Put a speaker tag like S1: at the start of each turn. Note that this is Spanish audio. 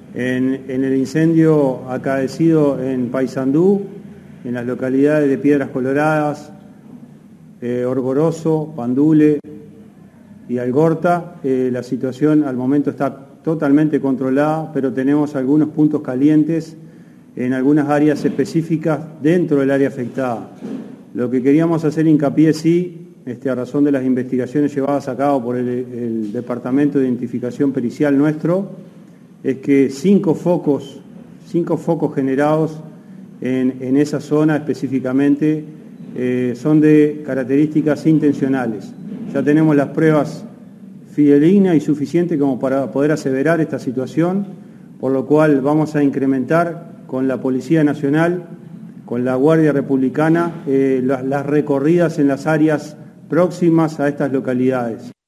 S1: en el incendio acaecido en Paysandú, en las localidades de Piedras Coloradas, Orgoroso, Pandule y Algorta. La situación al momento está totalmente controlada, pero tenemos algunos puntos calientes en algunas áreas específicas dentro del área afectada. Lo que queríamos hacer hincapié, sí, a razón de las investigaciones llevadas a cabo por el Departamento de Identificación Pericial nuestro, es que cinco focos generados en esa zona específicamente son de características intencionales. Ya tenemos las pruebas fidedignas y suficientes como para poder aseverar esta situación, por lo cual vamos a incrementar con la Policía Nacional, con la Guardia Republicana, las recorridas en las áreas próximas a estas localidades.